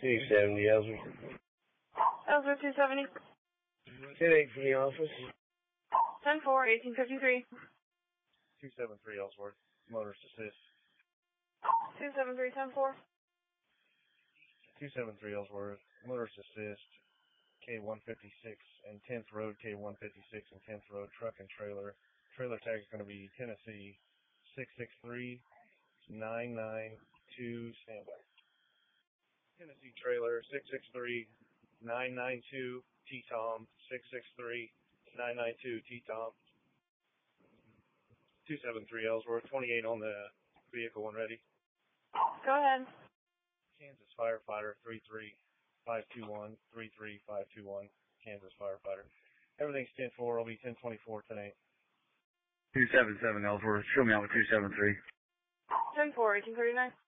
270 Ellsworth. Ellsworth 270. 10-8 from the office. 10-4, 1853. 273 Ellsworth, motorist assist. 273, 10-4. 273 Ellsworth, motorist assist, K156 and 10th Road, K156 and 10th Road, truck and trailer. Trailer tag is going to be Tennessee 663992, standby. Tennessee trailer 663992, T-Tom, 663992, T-Tom. 273 Ellsworth, 28 on the vehicle and ready. Go ahead. Kansas firefighter 33521, 33521, Kansas firefighter. Everything's 10-4, will be 10-24 tonight. 277 Ellsworth, show me out with 273. 10-4, 1839.